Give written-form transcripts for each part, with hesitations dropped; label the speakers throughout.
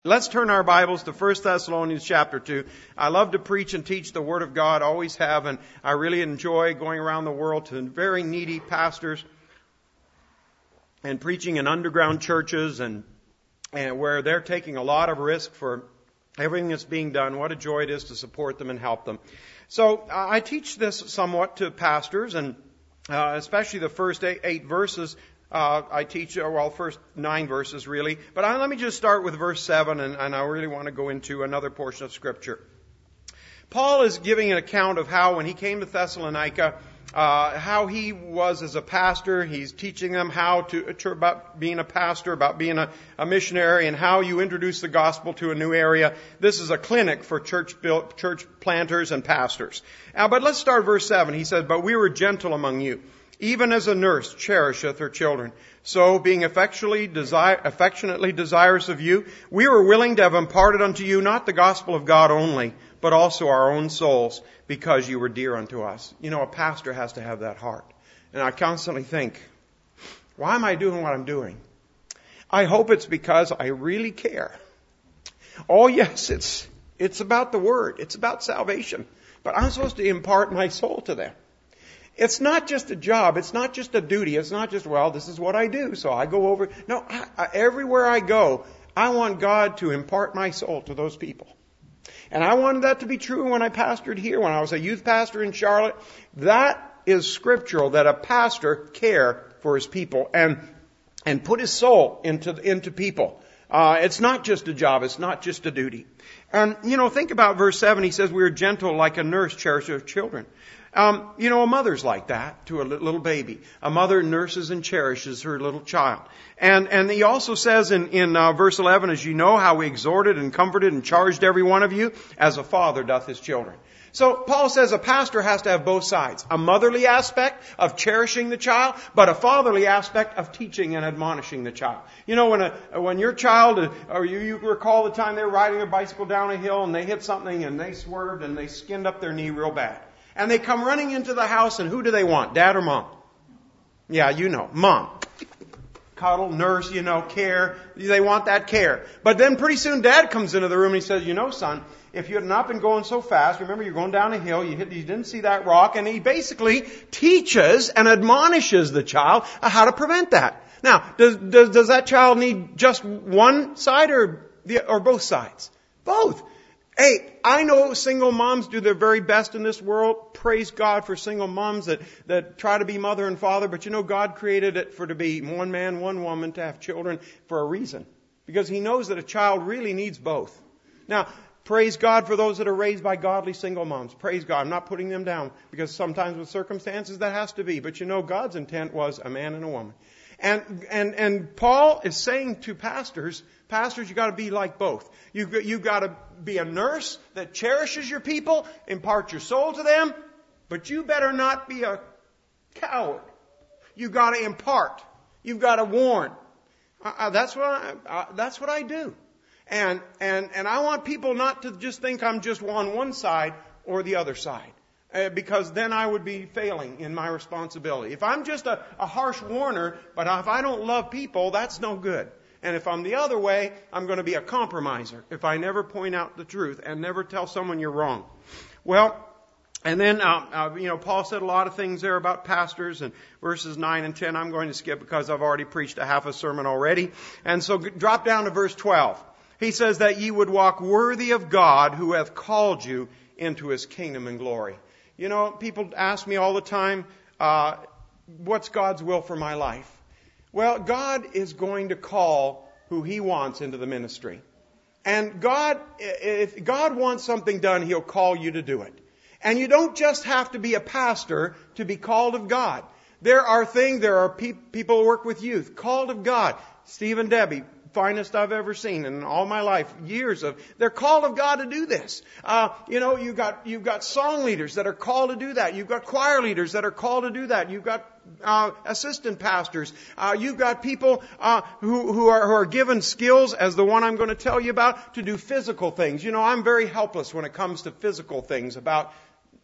Speaker 1: Let's turn our Bibles to 1 Thessalonians chapter 2. I love to preach and teach the Word of God, always have, and I really enjoy going around the world to very needy pastors and preaching in underground churches and where they're taking a lot of risk for everything that's being done. What a joy it is to support them and help them. So I teach this somewhat to pastors, and especially the first eight verses. I teach, first 9 verses really. But let me just start with verse 7, and I really want to go into another portion of Scripture. Paul is giving an account of how, when he came to Thessalonica, how he was as a pastor. He's teaching them about being a pastor, about being a missionary, and how you introduce the gospel to a new area. This is a clinic for church planters and pastors. But let's start verse 7. He says, "But we were gentle among you, even as a nurse cherisheth her children. So, being affectionately desirous of you, we were willing to have imparted unto you not the gospel of God only, but also our own souls, because you were dear unto us." You know, a pastor has to have that heart. And I constantly think, why am I doing what I'm doing? I hope it's because I really care. Oh yes, it's about the Word. It's about salvation. But I'm supposed to impart my soul to them. It's not just a job. It's not just a duty. It's not just, this is what I do, so I go over. No, everywhere I go, I want God to impart my soul to those people. And I wanted that to be true when I pastored here, when I was a youth pastor in Charlotte. That is scriptural, that a pastor care for his people and put his soul into people. It's not just a job. It's not just a duty. And, think about verse 7. He says, "We are gentle like a nurse cherishes her children." A mother's like that to a little baby. A mother nurses and cherishes her little child. And he also says in verse 11, "As you know how we exhorted and comforted and charged every one of you, as a father doth his children." So Paul says a pastor has to have both sides. A motherly aspect of cherishing the child, but a fatherly aspect of teaching and admonishing the child. When your child, or you recall the time they were riding a bicycle down a hill and they hit something and they swerved and they skinned up their knee real bad. And they come running into the house, and who do they want? Dad or mom? Yeah, mom. Cuddle, nurse, care. They want that care. But then pretty soon Dad comes into the room and he says, "Son, if you had not been going so fast, remember you're going down a hill, you didn't see that rock," and he basically teaches and admonishes the child how to prevent that. Now, does that child need just one side or both sides? Both. Hey, I know single moms do their very best in this world. Praise God for single moms that try to be mother and father. But God created it to be one man, one woman, to have children for a reason. Because He knows that a child really needs both. Now, praise God for those that are raised by godly single moms. Praise God. I'm not putting them down, because sometimes with circumstances that has to be. But God's intent was a man and a woman. And Paul is saying to pastors, you got to be like both. You got to be a nurse that cherishes your people, impart your soul to them, but you better not be a coward. You got to impart. You've got to warn. That's what I do. And I want people not to just think I'm just on one side or the other side. Because then I would be failing in my responsibility. If I'm just a harsh warner, but if I don't love people, that's no good. And if I'm the other way, I'm going to be a compromiser if I never point out the truth and never tell someone you're wrong. Well, and then, Paul said a lot of things there about pastors, and verses 9 and 10 I'm going to skip because I've already preached a half a sermon already. And so drop down to verse 12. He says that ye would walk worthy of God who hath called you into His kingdom and glory. People ask me all the time, what's God's will for my life? Well, God is going to call who He wants into the ministry. And if God wants something done, He'll call you to do it. And you don't just have to be a pastor to be called of God. There are people who work with youth, called of God. Steve and Debbie, finest I've ever seen in all my life, they're called of God to do this. You've got song leaders that are called to do that. You've got choir leaders that are called to do that. You've got assistant pastors. You've got people who are given skills, as the one I'm going to tell you about, to do physical things. I'm very helpless when it comes to physical things, about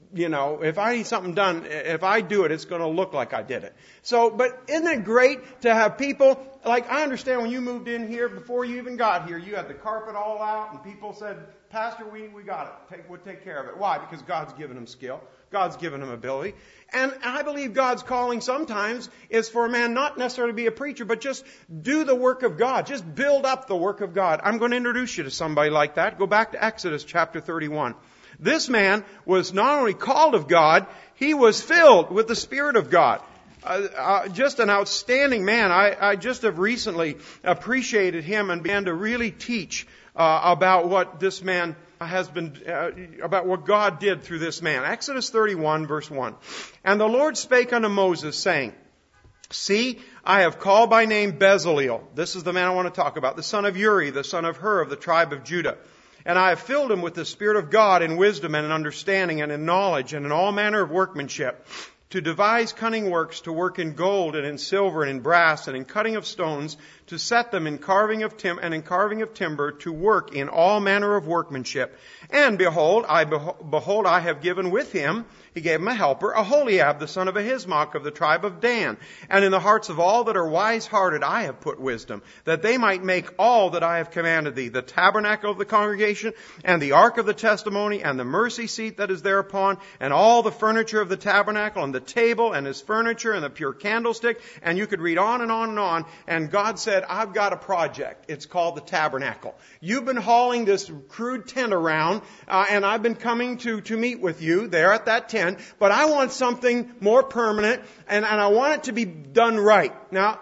Speaker 1: if I need something done, if I do it, it's going to look like I did it. So, but isn't it great to have people, like I understand when you moved in here, before you even got here, you had the carpet all out and people said, Pastor, we got it. We'll take care of it. Why? Because God's given them skill. God's given them ability. And I believe God's calling sometimes is for a man not necessarily to be a preacher, but just do the work of God. Just build up the work of God. I'm going to introduce you to somebody like that. Go back to Exodus chapter 31. This man was not only called of God, he was filled with the Spirit of God. Just an outstanding man. I just have recently appreciated him and began to really teach about what this man has been, about what God did through this man. Exodus 31 verse 1. And the Lord spake unto Moses, saying, See, I have called by name Bezaleel. This is the man I want to talk about. The son of Uri, the son of Hur of the tribe of Judah. And I have filled him with the Spirit of God in wisdom and in understanding and in knowledge and in all manner of workmanship, to devise cunning works, to work in gold and in silver and in brass and in cutting of stones, to set them in carving of timber, to work in all manner of workmanship. And behold, I have given with him, he gave him a helper, Aholiab, the son of Ahismach of the tribe of Dan. And in the hearts of all that are wise-hearted I have put wisdom, that they might make all that I have commanded thee, the tabernacle of the congregation, and the ark of the testimony, and the mercy seat that is thereupon, and all the furniture of the tabernacle, and the table, and his furniture, and the pure candlestick. And you could read on and on and on. And God said, I've got a project. It's called the tabernacle. You've been hauling this crude tent around, and I've been coming to meet with you there at that tent, but I want something more permanent, and I want it to be done right. Now,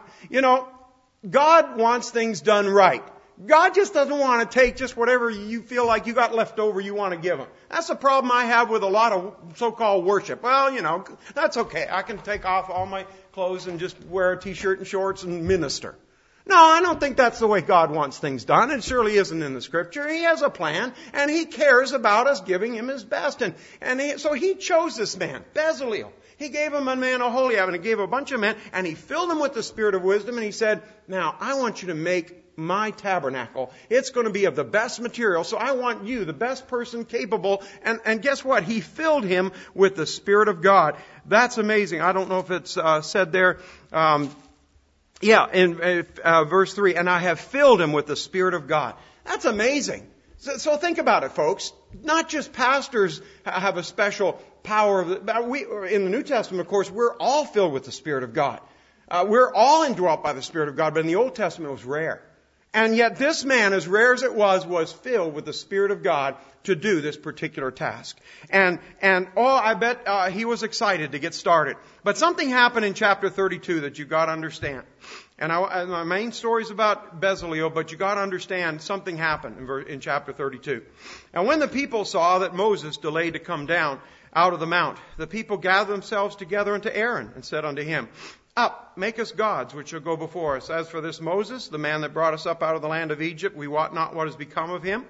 Speaker 1: God wants things done right. God just doesn't want to take just whatever you feel like you got left over you want to give Him. That's the problem I have with a lot of so-called worship. Well, that's okay. I can take off all my clothes and just wear a t-shirt and shorts and minister. No, I don't think that's the way God wants things done. It surely isn't in the Scripture. He has a plan, and He cares about us giving Him His best. So He chose this man, Bezaleel. He gave him a man, Aholiab, and He gave a bunch of men, and He filled him with the Spirit of wisdom, and He said, now, I want you to make my tabernacle. It's going to be of the best material, so I want you, the best person capable. And guess what? He filled him with the Spirit of God. That's amazing. I don't know if it's said there. In verse 3, and I have filled him with the Spirit of God. That's amazing. So think about it, folks. Not just pastors have a special power. In the New Testament, of course, we're all filled with the Spirit of God. We're all indwelt by the Spirit of God, but in the Old Testament it was rare. And yet this man, as rare as it was filled with the Spirit of God to do this particular task. I bet he was excited to get started. But something happened in chapter 32 that you've got to understand. And my main story is about Bezaleel, but you've got to understand something happened in chapter 32. And when the people saw that Moses delayed to come down out of the mount, the people gathered themselves together unto Aaron and said unto him, Up, make us gods which shall go before us. As for this Moses, the man that brought us up out of the land of Egypt, we wot not what has become of him.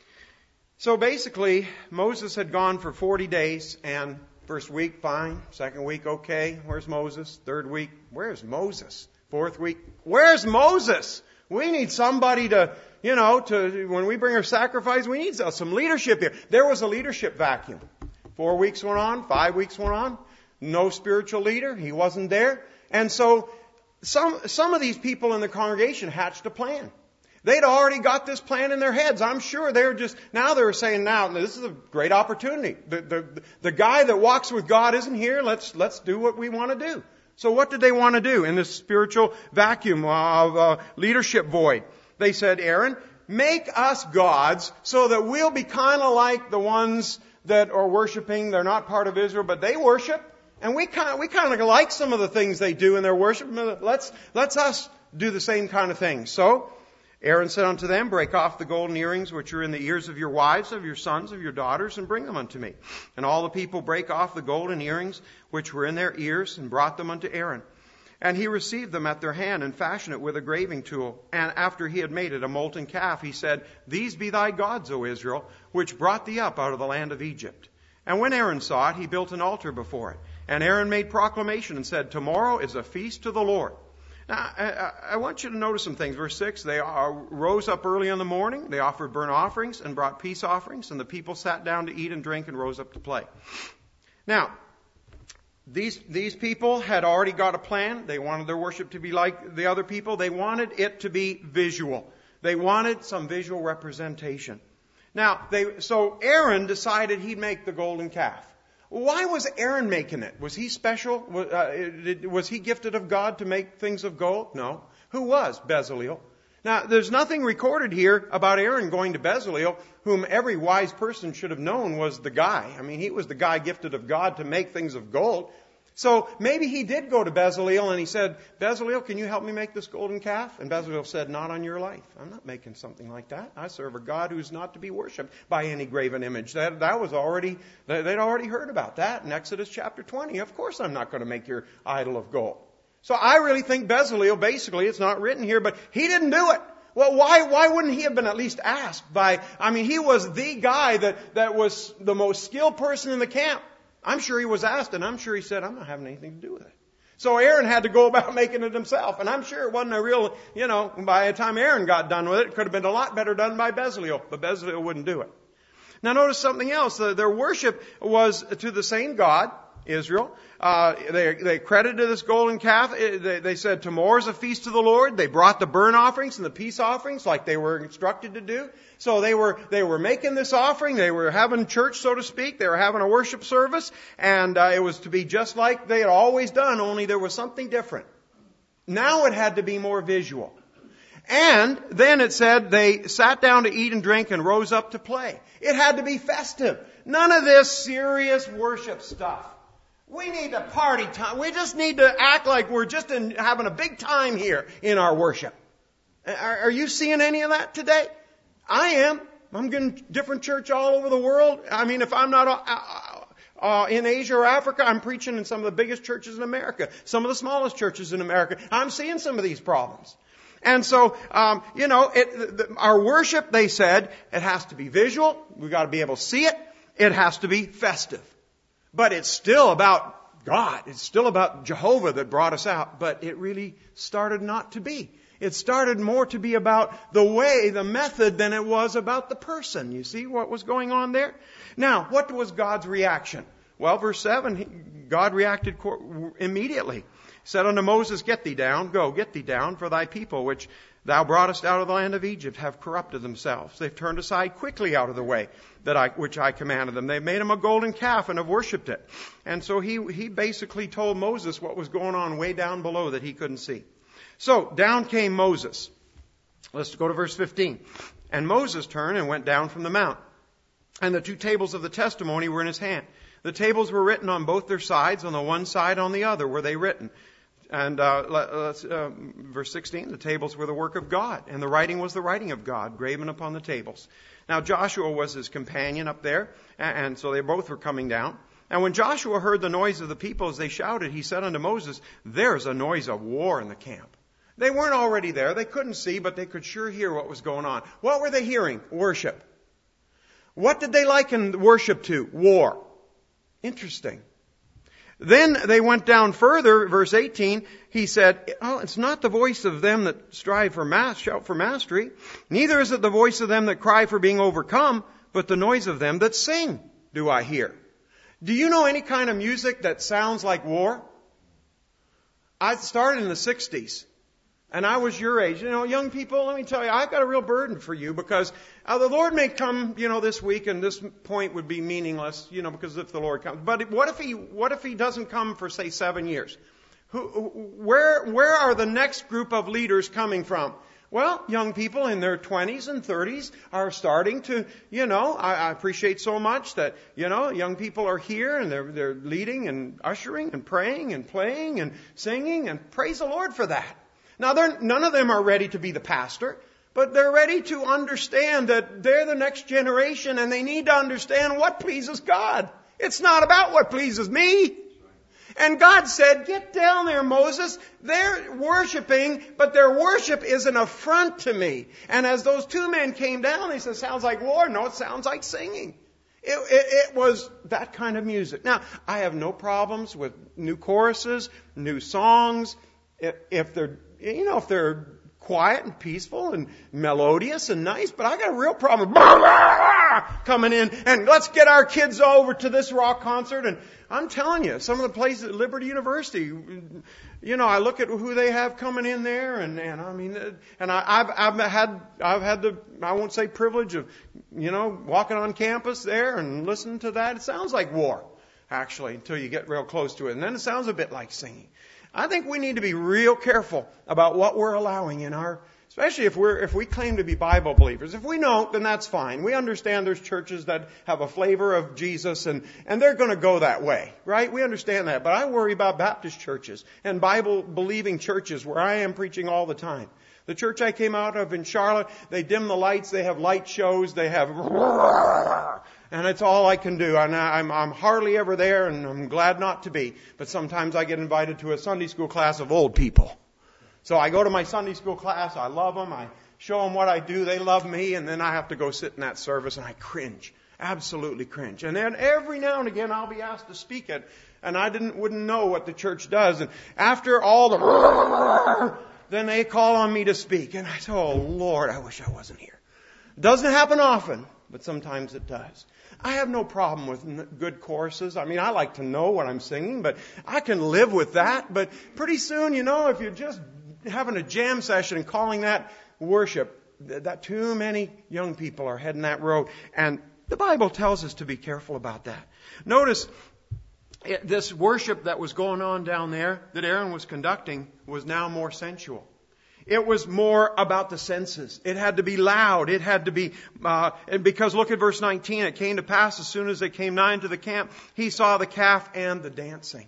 Speaker 1: So basically, Moses had gone for 40 days, and first week, fine. Second week, okay. Where's Moses? Third week, where's Moses? Fourth week, where's Moses? We need somebody to when we bring our sacrifice, we need some leadership here. There was a leadership vacuum. 4 weeks went on, 5 weeks went on. No spiritual leader. He wasn't there. And so some of these people in the congregation hatched a plan. They'd already got this plan in their heads. I'm sure they were saying, now, this is a great opportunity. The guy that walks with God isn't here. Let's do what we want to do. So what did they want to do in this spiritual vacuum of leadership void? They said, Aaron, make us gods so that we'll be kind of like the ones that are worshiping. They're not part of Israel, but they worship. And we kind of like some of the things they do in their worship. Let's us do the same kind of things. So Aaron said unto them, Break off the golden earrings which are in the ears of your wives, of your sons, of your daughters, and bring them unto me. And all the people brake off the golden earrings which were in their ears, and brought them unto Aaron. And he received them at their hand, and fashioned it with a graving tool. And after he had made it a molten calf, he said, These be thy gods, O Israel, which brought thee up out of the land of Egypt. And when Aaron saw it, he built an altar before it. And Aaron made proclamation and said, Tomorrow is a feast to the Lord. Now, I want you to notice some things. Verse 6, they rose up early in the morning. They offered burnt offerings and brought peace offerings. And the people sat down to eat and drink and rose up to play. Now, these people had already got a plan. They wanted their worship to be like the other people. They wanted it to be visual. They wanted some visual representation. Now, so Aaron decided he'd make the golden calf. Why was Aaron making it? Was he special? Was he gifted of God to make things of gold? No. Who was? Bezaleel. Now, there's nothing recorded here about Aaron going to Bezaleel, whom every wise person should have known was the guy. I mean, he was the guy gifted of God to make things of gold. So maybe he did go to Bezaleel and he said, Bezaleel, can you help me make this golden calf? And Bezaleel said, not on your life. I'm not making something like that. I serve a God who's not to be worshipped by any graven image. That was already, they'd already heard about that in Exodus chapter 20. Of course I'm not going to make your idol of gold. So I really think Bezaleel, basically, it's not written here, but he didn't do it. Well, why wouldn't he have been at least asked he was the guy that was the most skilled person in the camp. I'm sure he was asked, and I'm sure he said, I'm not having anything to do with it. So Aaron had to go about making it himself. And I'm sure it wasn't a real, by the time Aaron got done with it, it could have been a lot better done by Bezaleel. But Bezaleel wouldn't do it. Now notice something else. Their worship was to the same God, Israel. They credited this golden calf. They said, tomorrow's a feast of the Lord. They brought the burnt offerings and the peace offerings like they were instructed to do. So they were making this offering. They were having church, so to speak. They were having a worship service. And it was to be just like they had always done, only there was something different. Now it had to be more visual. And then it said they sat down to eat and drink and rose up to play. It had to be festive. None of this serious worship stuff. We need a party time. We just need to act like we're just having a big time here in our worship. Are you seeing any of that today? I am. I'm getting different church all over the world. I mean, if I'm not in Asia or Africa, I'm preaching in some of the biggest churches in America, some of the smallest churches in America. I'm seeing some of these problems. And so, our worship, they said, it has to be visual. We've got to be able to see it. It has to be festive. But it's still about God. It's still about Jehovah that brought us out. But it really started not to be. It started more to be about the way, the method, than it was about the person. You see what was going on there? Now, what was God's reaction? Well, verse 7, God reacted immediately. He said unto Moses, get thee down, go, get thee down, for thy people, which thou broughtest out of the land of Egypt, have corrupted themselves. They've turned aside quickly out of the way which I commanded them. They made him a golden calf and have worshipped it. And so he basically told Moses what was going on way down below that he couldn't see. So down came Moses. Let's go to verse 15. And Moses turned and went down from the mount. And the two tables of the testimony were in his hand. The tables were written on both their sides, on the one side, on the other were they written. And verse 16, the tables were the work of God, and the writing was the writing of God, graven upon the tables. Now Joshua was his companion up there, and so they both were coming down. And when Joshua heard the noise of the people as they shouted, he said unto Moses, there's a noise of war in the camp. They weren't already there. They couldn't see, but they could sure hear what was going on. What were they hearing? Worship. What did they liken worship to? War. Interesting. Then they went down further, verse 18, he said, it's not the voice of them that strive for shout for mastery, neither is it the voice of them that cry for being overcome, but the noise of them that sing do I hear. Do you know any kind of music that sounds like war? I started in the 60s. And I was your age. Young people, let me tell you, I've got a real burden for you because the Lord may come, this week, and this point would be meaningless, because if the Lord comes. But what if He doesn't come for, say, 7 years? Where are the next group of leaders coming from? Well, young people in their 20s and 30s are starting to, I appreciate so much that, young people are here and they're leading and ushering and praying and playing and singing, and praise the Lord for that. Now, none of them are ready to be the pastor, but they're ready to understand that they're the next generation and they need to understand what pleases God. It's not about what pleases me. And God said, get down there, Moses. They're worshiping, but their worship is an affront to me. And as those two men came down, they said, sounds like war. No, it sounds like singing. It was that kind of music. Now, I have no problems with new choruses, new songs. If they're quiet and peaceful and melodious and nice, but I got a real problem coming in and let's get our kids over to this rock concert. And I'm telling you, some of the places at Liberty University, you know, I look at who they have coming in there, and I mean, and I've had the, I won't say privilege of, you know, walking on campus there and listening to that. It sounds like war, actually, until you get real close to it, and then it sounds a bit like singing. I think we need to be real careful about what we're allowing in our, especially if we claim to be Bible believers. If we don't, then that's fine. We understand there's churches that have a flavor of Jesus and they're going to go that way, right? We understand that. But I worry about Baptist churches and Bible believing churches where I am preaching all the time. The church I came out of in Charlotte, they dim the lights, they have light shows, they have, and it's all I can do. And I'm hardly ever there, and I'm glad not to be. But sometimes I get invited to a Sunday school class of old people. So I go to my Sunday school class, I love them, I show them what I do, they love me, and then I have to go sit in that service and I cringe. Absolutely cringe. And then every now and again I'll be asked to speak it, and I wouldn't know what the church does. And after all the then they call on me to speak. And I say, oh Lord, I wish I wasn't here. It doesn't happen often, but sometimes it does. I have no problem with good choruses. I mean, I like to know what I'm singing, but I can live with that. But pretty soon, you know, if you're just having a jam session and calling that worship, that too many young people are heading that road. And the Bible tells us to be careful about that. Notice this worship that was going on down there that Aaron was conducting was now more sensual. It was more about the senses. It had to be loud. It had to be, because look at verse 19. It came to pass as soon as they came nigh to the camp, he saw the calf and the dancing.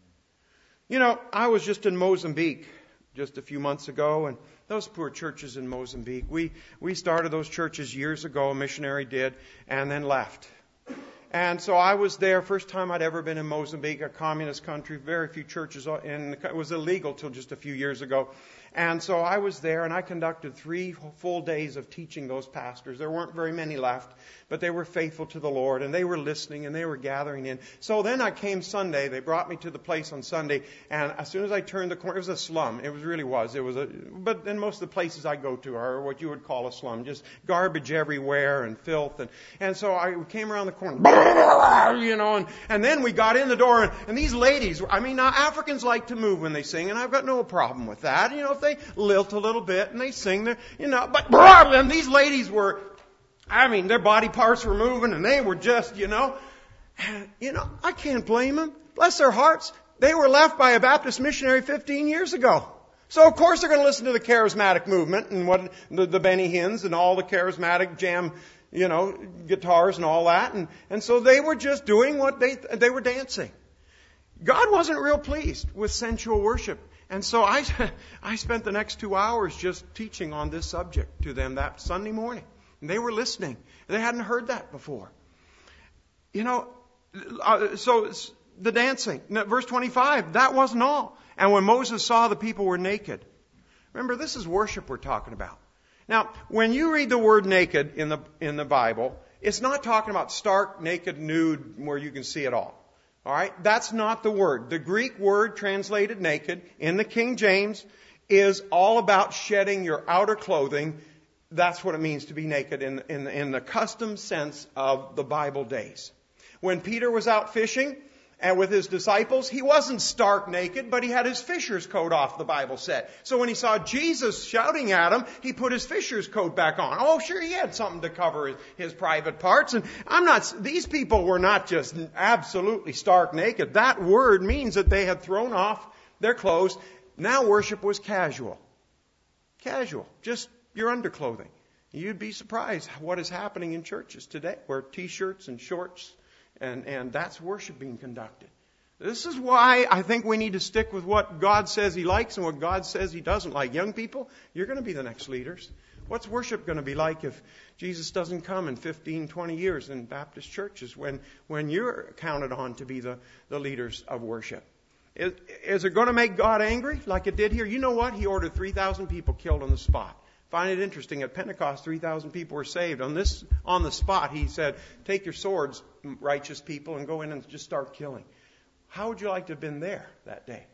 Speaker 1: You know, I was just in Mozambique just a few months ago, and those poor churches in Mozambique, we started those churches years ago, a missionary did, and then left. And so I was there, first time I'd ever been in Mozambique, a communist country, very few churches, and it was illegal till just a few years ago. And so I was there, and I conducted 3 full days of teaching those pastors. There weren't very many left, but they were faithful to the Lord, and they were listening, and they were gathering in. So then I came Sunday. They brought me to the place on Sunday, and as soon as I turned the corner, it was a slum. It really was. But then most of the places I go to are what you would call a slum, just garbage everywhere and filth. And so I came around the corner, you know, and then we got in the door, and these ladies, I mean, now Africans like to move when they sing, and I've got no problem with that. You know, if they lilt a little bit and they sing there, you know, but and these ladies were, I mean, their body parts were moving and they were just, you know, I can't blame them. Bless their hearts. They were left by a Baptist missionary 15 years ago. So of course they're going to listen to the charismatic movement and what the Benny Hinn's and all the charismatic jam, you know, guitars and all that. And so they were just doing what they were dancing. God wasn't real pleased with sensual worship. And so I spent the next 2 hours just teaching on this subject to them that Sunday morning. And they were listening. They hadn't heard that before. You know, so the dancing. Verse 25, that wasn't all. And when Moses saw the people were naked. Remember, this is worship we're talking about. Now, when you read the word naked in the Bible, it's not talking about stark, naked, nude, where you can see it all. All right? That's not the word. The Greek word translated naked in the King James is all about shedding your outer clothing. That's what it means to be naked in the custom sense of the Bible days. When Peter was out fishing and with his disciples, he wasn't stark naked, but he had his fisher's coat off, the Bible said. So when he saw Jesus shouting at him, he put his fisher's coat back on. Oh, sure, he had something to cover his private parts. And these people were not just absolutely stark naked. That word means that they had thrown off their clothes. Now worship was casual. Casual. Just your underclothing. You'd be surprised what is happening in churches today, where t-shirts and shorts and that's worship being conducted. This is why I think we need to stick with what God says He likes and what God says He doesn't like. Young people, you're going to be the next leaders. What's worship going to be like if Jesus doesn't come in 15, 20 years in Baptist churches when you're counted on to be the leaders of worship? Is it going to make God angry like it did here? You know what? He ordered 3,000 people killed on the spot. Find it interesting. At Pentecost, 3,000 people were saved. On the spot, He said, take your swords, righteous people, and go in and just start killing. How would you like to have been there that day?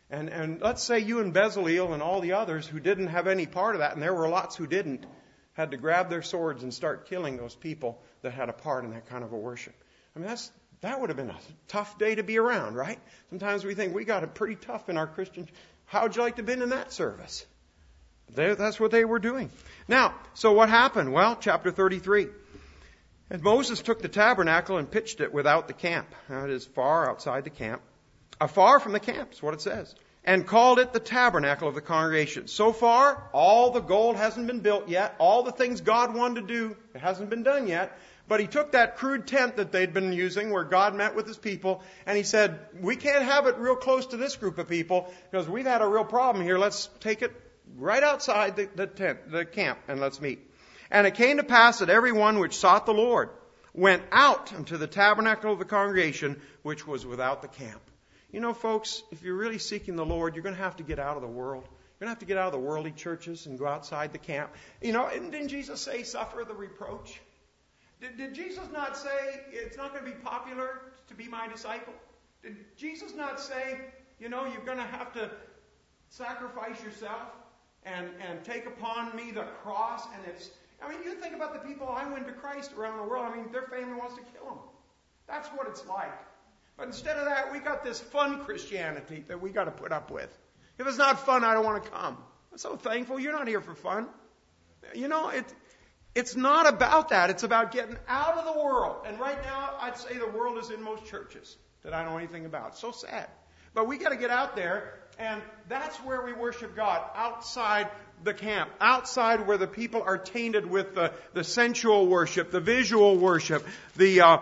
Speaker 1: And let's say you and Bezaleel and all the others who didn't have any part of that, and there were lots who didn't, had to grab their swords and start killing those people that had a part in that kind of a worship. I mean, that would have been a tough day to be around, right? Sometimes we think we got it pretty tough in our Christian. How would you like to have been in that service? That's what they were doing. Now, so what happened? Well, chapter 33. And Moses took the tabernacle and pitched it without the camp. Now, it is far outside the camp. Afar from the camp is what it says. And called it the tabernacle of the congregation. So far, all the gold hasn't been built yet. All the things God wanted to do, it hasn't been done yet. But he took that crude tent that they'd been using where God met with his people, and he said, we can't have it real close to this group of people because we've had a real problem here. Let's take it right outside the tent, the camp, and let's meet. And it came to pass that every one which sought the Lord went out unto the tabernacle of the congregation, which was without the camp. You know, folks, if you're really seeking the Lord, you're going to have to get out of the world. You're going to have to get out of the worldly churches and go outside the camp. You know, didn't Jesus say, suffer the reproach? Did Jesus not say, it's not going to be popular to be my disciple? Did Jesus not say, you know, you're going to have to sacrifice yourself and take upon me the cross? And you think about the people I win to Christ around the world. I mean, their family wants to kill them. That's what it's like. But instead of that, we got this fun Christianity that we got to put up with. If it's not fun, I don't want to come. I'm so thankful you're not here for fun. You know, it's not about that. It's about getting out of the world. And right now, I'd say the world is in most churches that I know anything about. So sad. But we got to get out there, and that's where we worship God, outside the camp, outside where the people are tainted with the sensual worship, the visual worship, the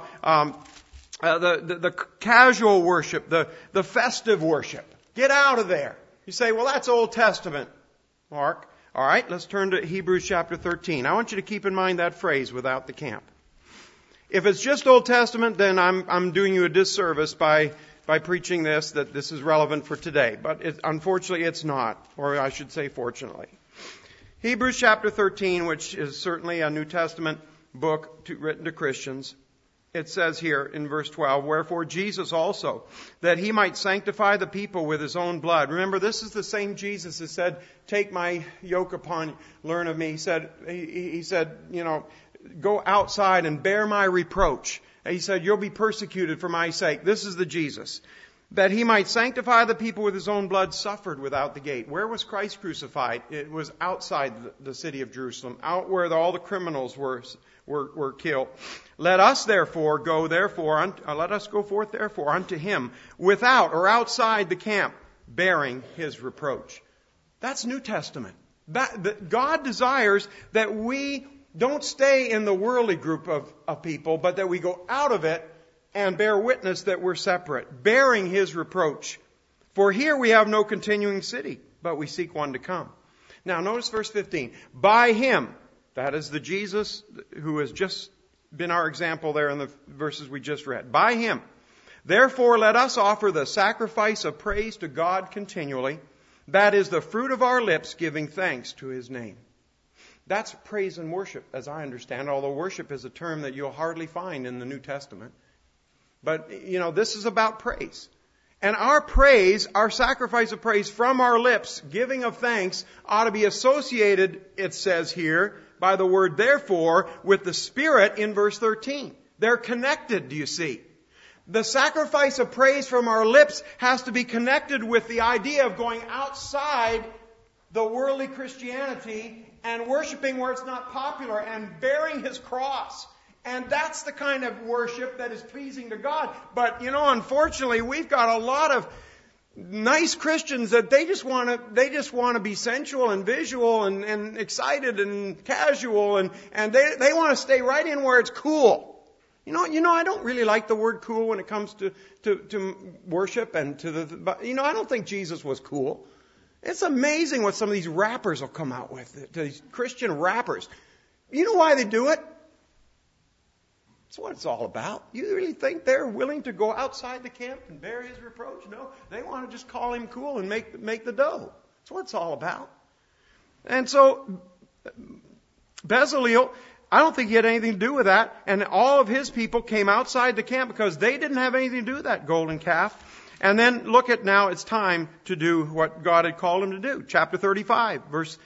Speaker 1: casual worship, the festive worship. Get out of there. You say, well, that's Old Testament, Mark. All right, let's turn to Hebrews chapter 13. I want you to keep in mind that phrase, without the camp. If it's just Old Testament, then I'm doing you a disservice by preaching that this is relevant for today. But unfortunately, it's not. Or I should say, fortunately. Hebrews chapter 13, which is certainly a New Testament book written to Christians. It says here in verse 12, wherefore Jesus also, that he might sanctify the people with his own blood. Remember, this is the same Jesus that said, take my yoke upon you, learn of me. He said, you know, go outside and bear my reproach. And he said, you'll be persecuted for my sake. This is the Jesus. That he might sanctify the people with his own blood, suffered without the gate. Where was Christ crucified? It was outside the city of Jerusalem, out where all the criminals were killed. Let us go forth therefore unto him without or outside the camp, bearing his reproach. That's New Testament. God desires that we don't stay in the worldly group of people, but that we go out of it and bear witness that we're separate, bearing his reproach. For here we have no continuing city, but we seek one to come. Now notice verse 15. By him, that is the Jesus who has just been our example there in the verses we just read. By him, therefore let us offer the sacrifice of praise to God continually. That is the fruit of our lips, giving thanks to his name. That's praise and worship, as I understand, although worship is a term that you'll hardly find in the New Testament. But, you know, this is about praise. And our praise, our sacrifice of praise from our lips, giving of thanks, ought to be associated, it says here, by the word therefore, with the Spirit in verse 13. They're connected, do you see? The sacrifice of praise from our lips has to be connected with the idea of going outside the worldly Christianity and worshiping where it's not popular and bearing his cross. And that's the kind of worship that is pleasing to God. But, you know, unfortunately, we've got a lot of nice Christians that they just want to be sensual and visual and excited and casual and they want to stay right in where it's cool. You know, I don't really like the word cool when it comes to worship and but I don't think Jesus was cool. It's amazing what some of these rappers will come out with, these Christian rappers. You know why they do it? That's what it's all about. You really think they're willing to go outside the camp and bear his reproach? No, they want to just call him cool and make the dough. That's what it's all about. And so, Bezaleel, I don't think he had anything to do with that. And all of his people came outside the camp because they didn't have anything to do with that golden calf. And then look at now, it's time to do what God had called him to do. Chapter 35, verse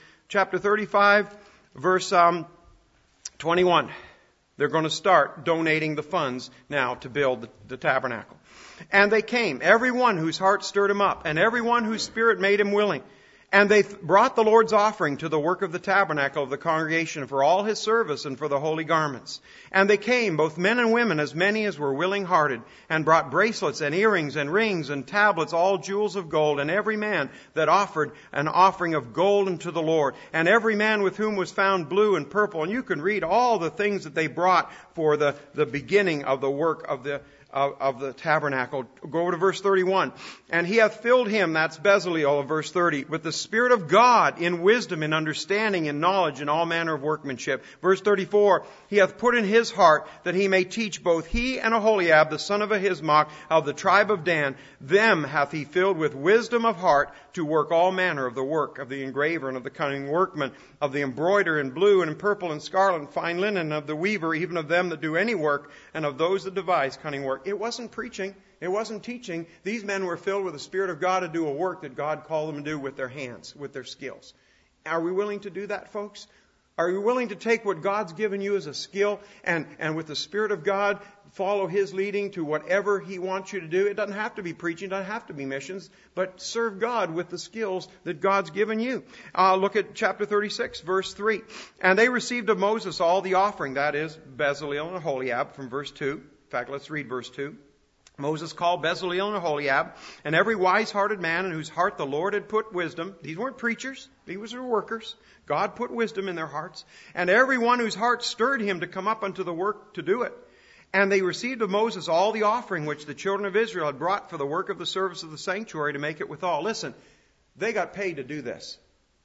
Speaker 1: 21. They're going to start donating the funds now to build the tabernacle. And they came, everyone whose heart stirred him up, and everyone whose spirit made him willing. And they brought the Lord's offering to the work of the tabernacle of the congregation for all his service and for the holy garments. And they came, both men and women, as many as were willing-hearted, and brought bracelets and earrings and rings and tablets, all jewels of gold, and every man that offered an offering of gold unto the Lord. And every man with whom was found blue and purple. And you can read all the things that they brought for the beginning of the work of the tabernacle. Go over to verse 31. And he hath filled him, that's Bezaleel of verse 30, with the Spirit of God in wisdom, in understanding, in knowledge, in all manner of workmanship. Verse 34, he hath put in his heart that he may teach both he and Aholiab, the son of Ahismach, of the tribe of Dan. Them hath he filled with wisdom of heart to work all manner of the work of the engraver and of the cunning workman, of the embroiderer in blue and in purple and scarlet and fine linen, of the weaver, even of them that do any work, and of those that devise cunning work. It wasn't preaching. It wasn't teaching. These men were filled with the Spirit of God to do a work that God called them to do with their hands, with their skills. Are we willing to do that, folks? Are you willing to take what God's given you as a skill and with the Spirit of God follow His leading to whatever He wants you to do? It doesn't have to be preaching, it doesn't have to be missions, but serve God with the skills that God's given you. Look at chapter 36, verse 3. And they received of Moses all the offering, that is, Bezaleel and Aholiab, from verse 2. In fact, let's read verse 2. Moses called Bezaleel and Aholiab, and every wise-hearted man in whose heart the Lord had put wisdom. These weren't preachers. These were workers. God put wisdom in their hearts. And every one whose heart stirred him to come up unto the work to do it. And they received of Moses all the offering which the children of Israel had brought for the work of the service of the sanctuary to make it withal. Listen, they got paid to do this.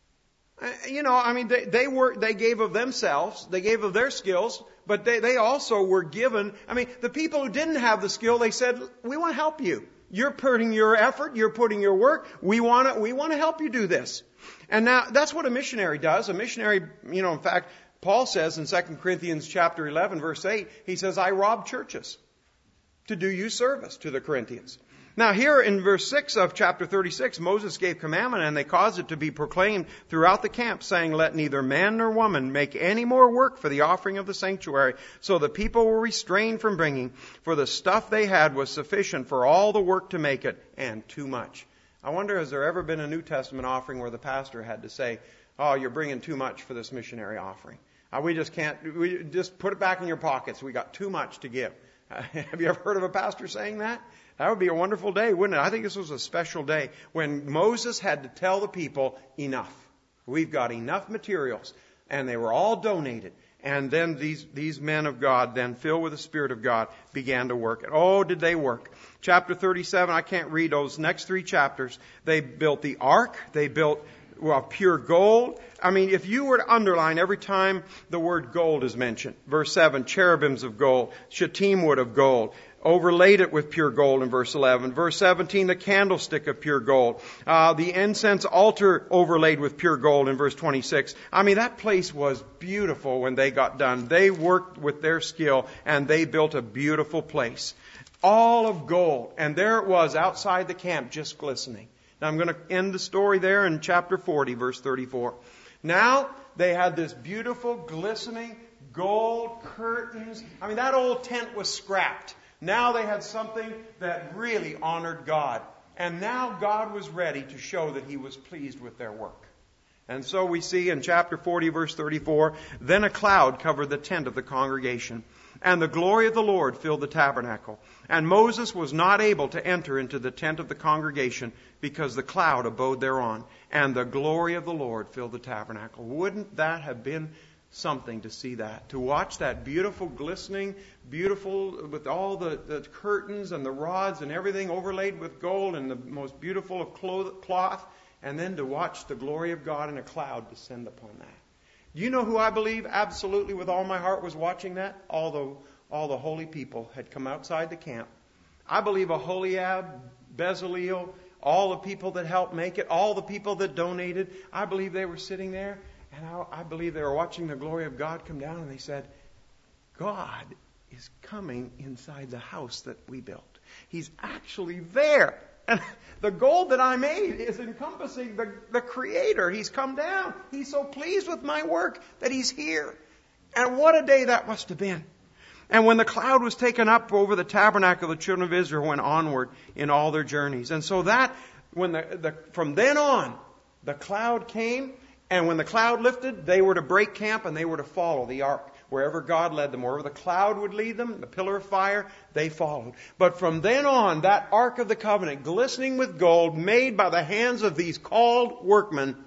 Speaker 1: They gave of themselves, they gave of their skills, but they also were given. The people who didn't have the skill, they said, we want to help you. You're putting your effort, you're putting your work. We want to help you do this. And now that's what a missionary does. A missionary, in fact, Paul says in 2 Corinthians chapter 11, verse 8, he says, I rob churches to do you service to the Corinthians. Now here in verse 6 of chapter 36, Moses gave commandment, and they caused it to be proclaimed throughout the camp, saying, let neither man nor woman make any more work for the offering of the sanctuary. So the people were restrained from bringing, for the stuff they had was sufficient for all the work to make it, and too much. I wonder, has there ever been a New Testament offering where the pastor had to say, oh, you're bringing too much for this missionary offering. We just put it back in your pockets. We got too much to give. Have you ever heard of a pastor saying that? That would be a wonderful day, wouldn't it? I think this was a special day when Moses had to tell the people, enough. We've got enough materials. And they were all donated. And then these men of God, then filled with the Spirit of God, began to work. And oh, did they work. Chapter 37, I can't read those next 3 chapters. They built the ark. They built pure gold. If you were to underline every time the word gold is mentioned. Verse 7, cherubims of gold, shittim wood of gold. Overlaid it with pure gold in verse 11. Verse 17, the candlestick of pure gold. The incense altar overlaid with pure gold in verse 26. That place was beautiful when they got done. They worked with their skill and they built a beautiful place. All of gold. And there it was outside the camp, just glistening. Now I'm going to end the story there in chapter 40, verse 34. Now they had this beautiful, glistening gold curtains. That old tent was scrapped. Now they had something that really honored God. And now God was ready to show that He was pleased with their work. And so we see in chapter 40, verse 34, then a cloud covered the tent of the congregation, and the glory of the Lord filled the tabernacle. And Moses was not able to enter into the tent of the congregation because the cloud abode thereon, and the glory of the Lord filled the tabernacle. Wouldn't that have been something to see that? To watch that beautiful, glistening, beautiful, with all the curtains and the rods and everything overlaid with gold and the most beautiful of cloth, and then to watch the glory of God in a cloud descend upon that. Do you know who I believe absolutely with all my heart was watching that? All the holy people had come outside the camp. I believe Aholiab, Bezaleel, all the people that helped make it, all the people that donated, I believe they were sitting there, and I believe they were watching the glory of God come down, and they said, God is coming inside the house that we built. He's actually there. And the gold that I made is encompassing the Creator. He's come down. He's so pleased with my work that He's here. And what a day that must have been. And when the cloud was taken up over the tabernacle, the children of Israel went onward in all their journeys. And so that, when from then on, the cloud came, and when the cloud lifted, they were to break camp and they were to follow the ark. Wherever God led them, wherever the cloud would lead them, the pillar of fire, they followed. But from then on, that Ark of the Covenant, glistening with gold, made by the hands of these called workmen,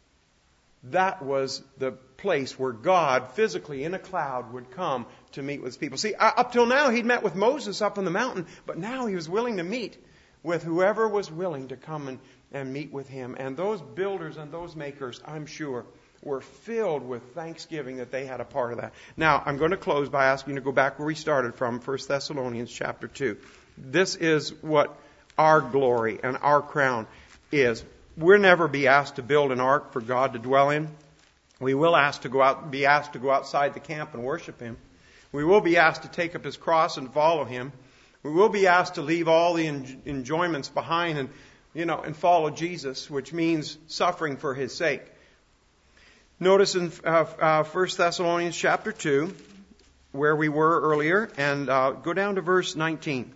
Speaker 1: that was the place where God, physically in a cloud, would come to meet with His people. See, up till now, He'd met with Moses up on the mountain, but now He was willing to meet with whoever was willing to come and meet with Him. And those builders and those makers, I'm sure, were filled with thanksgiving that they had a part of that. Now, I'm going to close by asking you to go back where we started from, 1 Thessalonians chapter 2. This is what our glory and our crown is. We'll never be asked to build an ark for God to dwell in. We will be asked to go outside the camp and worship Him. We will be asked to take up His cross and follow Him. We will be asked to leave all the enjoyments behind and follow Jesus, which means suffering for His sake. Notice in 1 Thessalonians chapter 2, where we were earlier, and go down to verse 19.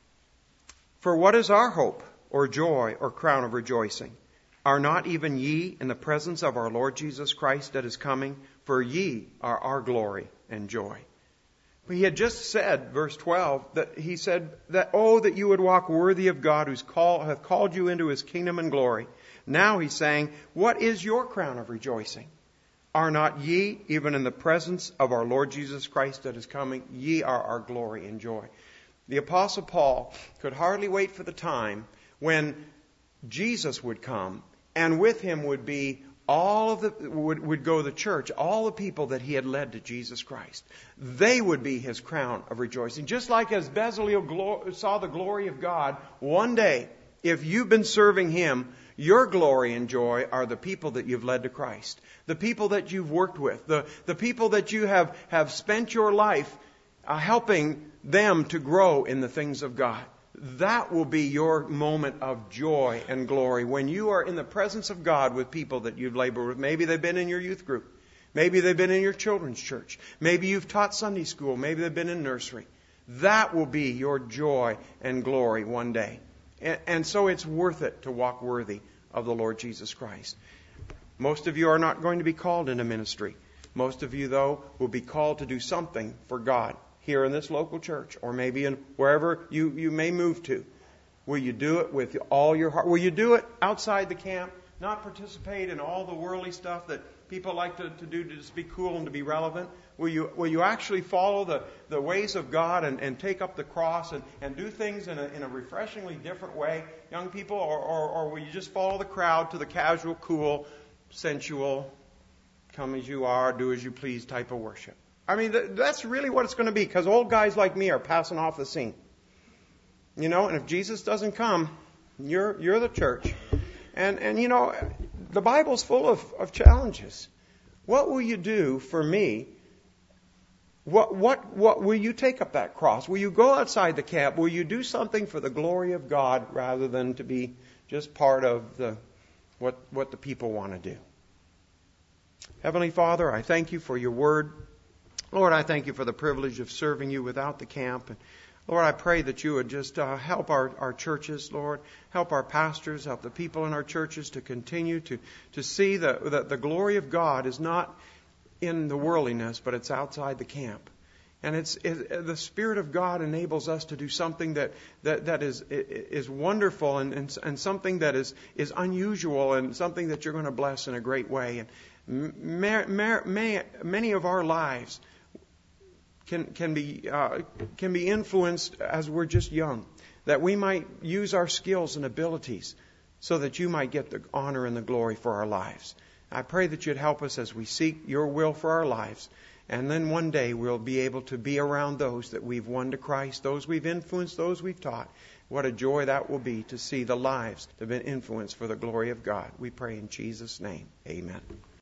Speaker 1: For what is our hope, or joy, or crown of rejoicing? Are not even ye in the presence of our Lord Jesus Christ that is coming? For ye are our glory and joy. But he had just said, verse 12, that he said that, oh, that you would walk worthy of God who hath called you into His kingdom and glory. Now he's saying, what is your crown of rejoicing? Are not ye, even in the presence of our Lord Jesus Christ that is coming, ye are our glory and joy. The Apostle Paul could hardly wait for the time when Jesus would come, and with Him would be would go the church, all the people that he had led to Jesus Christ. They would be his crown of rejoicing. Just like as Bezalel saw the glory of God, one day, if you've been serving Him, your glory and joy are the people that you've led to Christ. The people that you've worked with. The people that you have spent your life helping them to grow in the things of God. That will be your moment of joy and glory when you are in the presence of God with people that you've labored with. Maybe they've been in your youth group. Maybe they've been in your children's church. Maybe you've taught Sunday school. Maybe they've been in nursery. That will be your joy and glory one day. And so it's worth it to walk worthy of the Lord Jesus Christ. Most of you are not going to be called into ministry. Most of you, though, will be called to do something for God here in this local church, or maybe in wherever you may move to. Will you do it with all your heart? Will you do it outside the camp? Not participate in all the worldly stuff that people like to do to just be cool and to be relevant? Will you actually follow the ways of God and take up the cross and do things in a refreshingly different way, young people? Or will you just follow the crowd to the casual, cool, sensual, come as you are, do as you please type of worship? I mean, that's really what it's going to be, because old guys like me are passing off the scene. You know, and if Jesus doesn't come, you're the church. And you know, the Bible's full of challenges. What will you do for me? What will you take up that cross? Will you go outside the camp? Will you do something for the glory of God rather than to be just part of what the people want to do? Heavenly Father, I thank you for your word. Lord, I thank you for the privilege of serving you without the camp. And Lord, I pray that you would just help our churches, Lord. Help our pastors, help the people in our churches to continue to see that the glory of God is not in the worldliness, but it's outside the camp. And the Spirit of God enables us to do something that is wonderful and something that is unusual and something that you're going to bless in a great way. And many of our lives can be influenced as we're just young, that we might use our skills and abilities so that you might get the honor and the glory for our lives. I pray that you'd help us as we seek your will for our lives. And then one day we'll be able to be around those that we've won to Christ, those we've influenced, those we've taught. What a joy that will be to see the lives that have been influenced for the glory of God. We pray in Jesus' name. Amen.